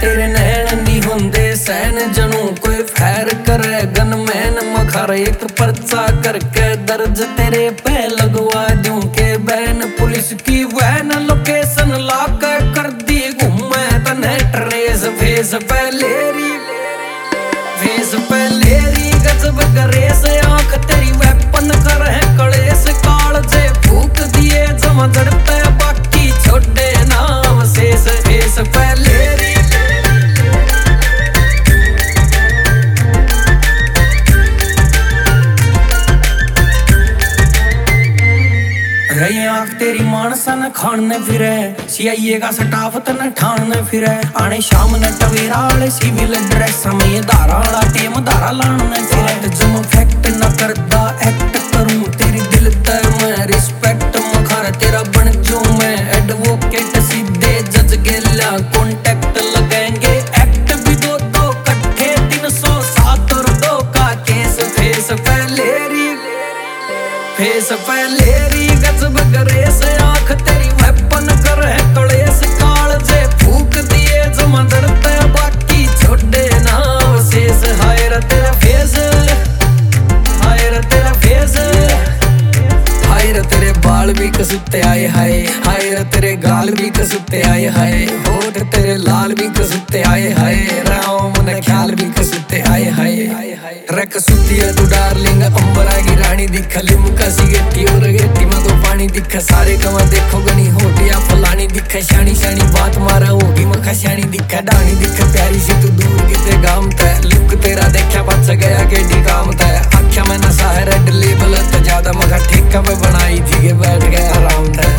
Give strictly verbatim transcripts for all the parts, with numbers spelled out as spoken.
तेरे नैन नी होंदे सैन जनू कोई फैर करे गनमैन मखर एक पर्चा करके दर्ज तेरे पे लगवा दूं के बैन पुलिस की वैन लोकेशन लाके कर दी घूमे तने ट्रेस फेस पहलेरी फेस पहलेरी गजब करे से आंख तेरी वेपन कर है कलेस काल जे फूक दिए जमा जड़ते बाकी छोड़े नाम शेष फेस पहलेरी रही आंख तेरी मानसा न खाने फिरे सीआईए का स्टाफ तन ठाने फिरे आने शाम न टवेरा वाले सिविल ड्रेस में धारा वाला टीम धारा लाने फिरे जम फैक्ट न करदा एक्ट करूं तेरी दिल ते मैं रिस्पेक्ट मखार तेरा बन जो मैं एडवोकेट सीधे जज गेला कॉन्टैक्ट लगाएंगे एक्ट भी दो दो कट्ठे तीन सौ सात और दो का केस फेस पहलेरी फेस पहलेरी गजब करे से आंख तेरी वेपन कर है कलेस काल जे फूक दिए जमा दड़ते बाकी छोड़े ना शेष हाय रे तेरा फेस हाय रे तेरा फेस हाय रे तेरे बाल भी कसुते आए हाय हाय रे तेरे गाल भी कसुते आए हाय होठ तेरे लाल भी कसुते आए हाय राम ने ख्याल भी कसुते आए हाय रख सुती है तू डार्लिंग अंबरा की रानी दिख लिमका सिगेटी और गेटी में तो पानी दिख सारे कमा देखो गनी होटिया फलानी दिख शानी शानी बात मारा होगी मखा शानी दिख डानी दिख प्यारी सी तू दूर किते गाम तय लुक तेरा देखा बच गया केडी काम तय आख्या मैं नशा है रेड लेबल तो ज्यादा मखा ठेका पे बनाई थी के बैठ गया आराम तय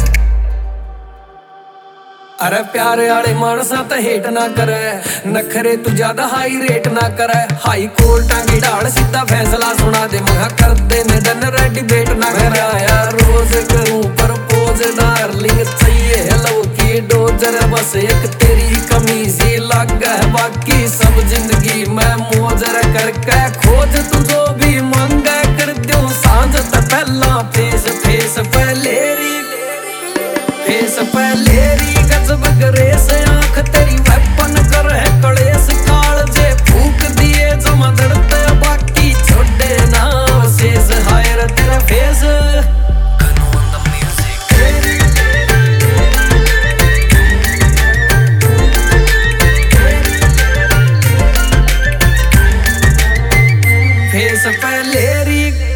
अरे प्यारे आले मानसा तो हेट ना करे नखरे तू ज्यादा हाई रेट ना करे हाई कोर्टा की ढाल सीधा फैसला सुना दे मगा कर दे ने डन रेडी बेट ना करे यार रोज करूं प्रपोज डार्लिंग चाहिए हेलो की डोजर बस एक तेरी कमी सी लग है बाकी सब जिंदगी में मौजर करके खोज तू जो भी मांगे कर दूं सांझ तो पहला फेस फेस पहलेरी फेस पहलेरी गजब करे से आंख तेरी वेपन कर है कलेस काल जे फूक दिए जमा दड़ते बाकी छोड़े ना शेष हाय रे तेरा फेस फेस पहलेरी